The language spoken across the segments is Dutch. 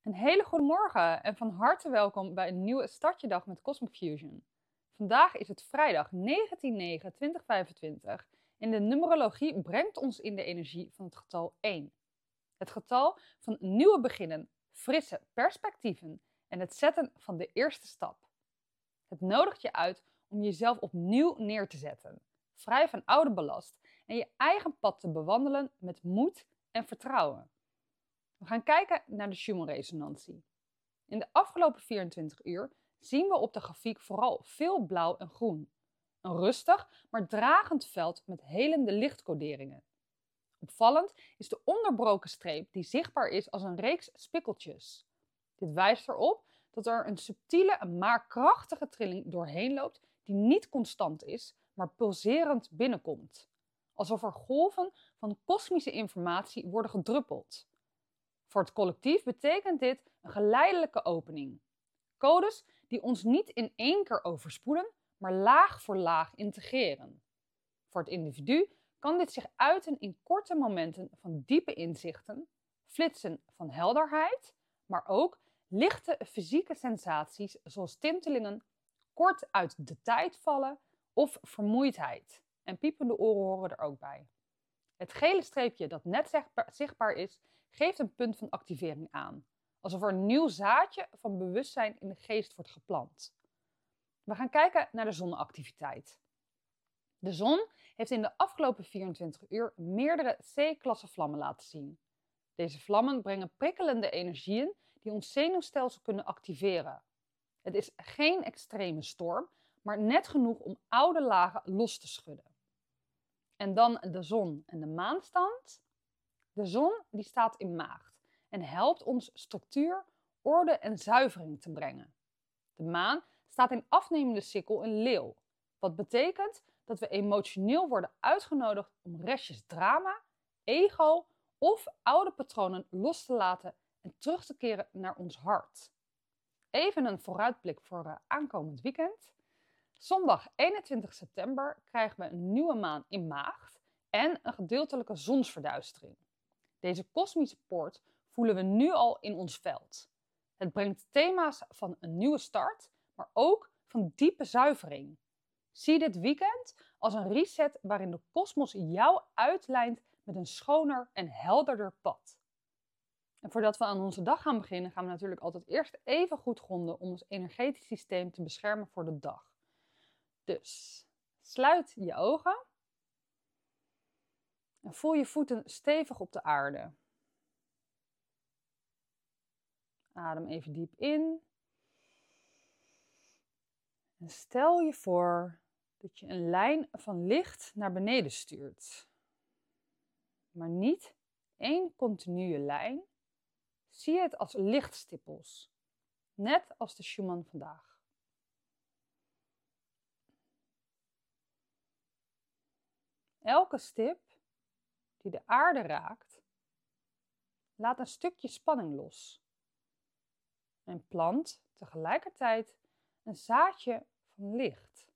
Een hele goede morgen en van harte welkom bij een nieuwe Startjedag met Cosmic Fusion. Vandaag is het vrijdag 19/9/2025 en de numerologie brengt ons in de energie van het getal 1. Het getal van nieuwe beginnen, frisse perspectieven en het zetten van de eerste stap. Het nodigt je uit om jezelf opnieuw neer te zetten, vrij van oude ballast en je eigen pad te bewandelen met moed en vertrouwen. We gaan kijken naar de Schumann-resonantie. In de afgelopen 24 uur zien we op de grafiek vooral veel blauw en groen. Een rustig, maar dragend veld met helende lichtcoderingen. Opvallend is de onderbroken streep die zichtbaar is als een reeks spikkeltjes. Dit wijst erop dat er een subtiele, maar krachtige trilling doorheen loopt die niet constant is, maar pulserend binnenkomt. Alsof er golven van kosmische informatie worden gedruppeld. Voor het collectief betekent dit een geleidelijke opening. Codes die ons niet in één keer overspoelen, maar laag voor laag integreren. Voor het individu kan dit zich uiten in korte momenten van diepe inzichten, flitsen van helderheid, maar ook lichte fysieke sensaties zoals tintelingen, kort uit de tijd vallen of vermoeidheid. En piepende oren horen er ook bij. Het gele streepje dat net zichtbaar is, geeft een punt van activering aan. Alsof er een nieuw zaadje van bewustzijn in de geest wordt geplant. We gaan kijken naar de zonneactiviteit. De zon heeft in de afgelopen 24 uur meerdere C-klasse vlammen laten zien. Deze vlammen brengen prikkelende energieën die ons zenuwstelsel kunnen activeren. Het is geen extreme storm, maar net genoeg om oude lagen los te schudden. En dan de zon en de maanstand. De zon die staat in maagd en helpt ons structuur, orde en zuivering te brengen. De maan staat in afnemende sikkel in leeuw, wat betekent dat we emotioneel worden uitgenodigd om restjes drama, ego of oude patronen los te laten en terug te keren naar ons hart. Even een vooruitblik voor aankomend weekend. Zondag 21 september krijgen we een nieuwe maan in maagd en een gedeeltelijke zonsverduistering. Deze kosmische poort voelen we nu al in ons veld. Het brengt thema's van een nieuwe start, maar ook van diepe zuivering. Zie dit weekend als een reset waarin de kosmos jou uitlijnt met een schoner en helderder pad. En voordat we aan onze dag gaan beginnen, gaan we natuurlijk altijd eerst even goed gronden om ons energetisch systeem te beschermen voor de dag. Dus sluit je ogen en voel je voeten stevig op de aarde. Adem even diep in. En stel je voor dat je een lijn van licht naar beneden stuurt. Maar niet één continue lijn. Zie het als lichtstippels. Net als de Schumann vandaag. Elke stip die de aarde raakt, laat een stukje spanning los. En plant tegelijkertijd een zaadje van licht.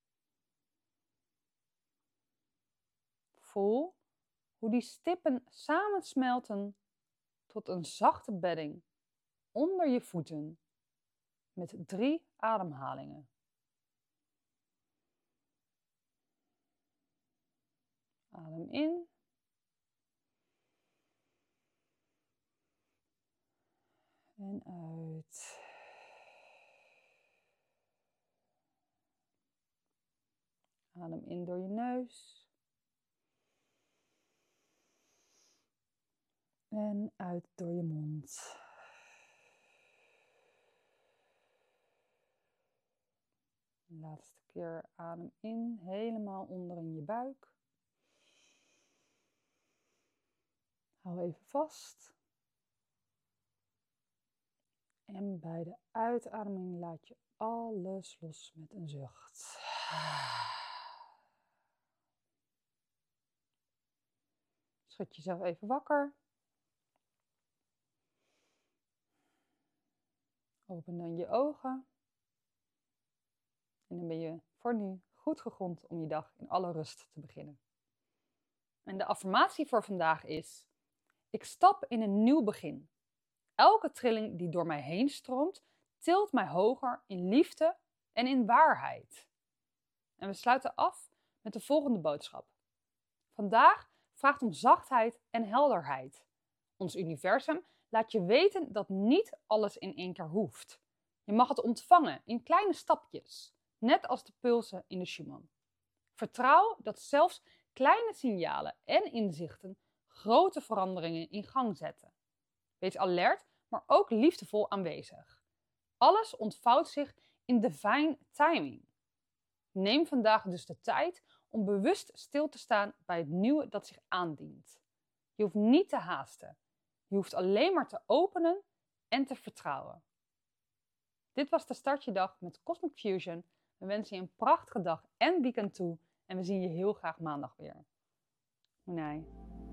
Voel hoe die stippen samensmelten tot een zachte bedding onder je voeten met 3 ademhalingen. Adem in. En uit. Adem in door je neus. En uit door je mond. De laatste keer adem in, helemaal onder in je buik. Hou even vast. En bij de uitademing laat je alles los met een zucht. Schud jezelf even wakker. Open dan je ogen. En dan ben je voor nu goed gegrond om je dag in alle rust te beginnen. En de affirmatie voor vandaag is: ik stap in een nieuw begin. Elke trilling die door mij heen stroomt, tilt mij hoger in liefde en in waarheid. En we sluiten af met de volgende boodschap. Vandaag vraagt om zachtheid en helderheid. Ons universum laat je weten dat niet alles in één keer hoeft. Je mag het ontvangen in kleine stapjes, net als de pulsen in de Schumann. Vertrouw dat zelfs kleine signalen en inzichten grote veranderingen in gang zetten. Wees alert, maar ook liefdevol aanwezig. Alles ontvouwt zich in divine timing. Neem vandaag dus de tijd om bewust stil te staan bij het nieuwe dat zich aandient. Je hoeft niet te haasten. Je hoeft alleen maar te openen en te vertrouwen. Dit was de Start Je Dag met Cosmic Fusion. We wensen je een prachtige dag en weekend toe. En we zien je heel graag maandag weer. Moenai.